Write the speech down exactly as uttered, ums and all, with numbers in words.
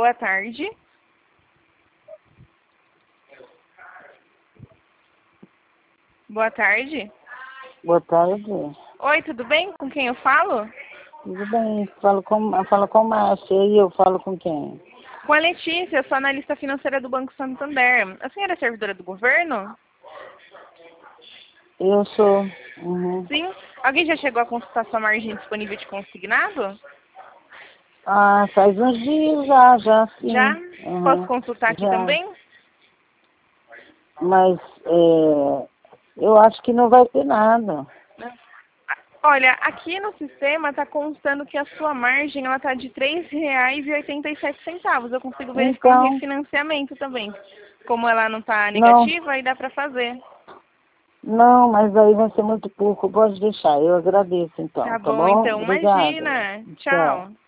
Boa tarde. Boa tarde. Boa tarde. Oi, tudo bem? Com quem eu falo? Tudo bem, falo com, eu falo com Márcia, e eu falo com quem? Com a Letícia, eu sou analista financeira do Banco Santander. A senhora é servidora do governo? Eu sou. Uhum. Sim. Alguém já chegou a consultar sua margem disponível de consignado? Ah, faz uns dias já, já sim. Já? Uhum. Posso consultar aqui Já. também? Mas é, eu acho que não vai ter nada. Olha, aqui no sistema está constando que a sua margem ela está de três reais e oitenta e sete centavos. Eu consigo verificar um Então, refinanciamento também. Como ela não está não, negativa, aí dá para fazer. não, mas aí vai ser muito pouco. Pode deixar, eu agradeço então, Tá tá bom, bom? então. Obrigada. Imagina. Tchau. Tchau.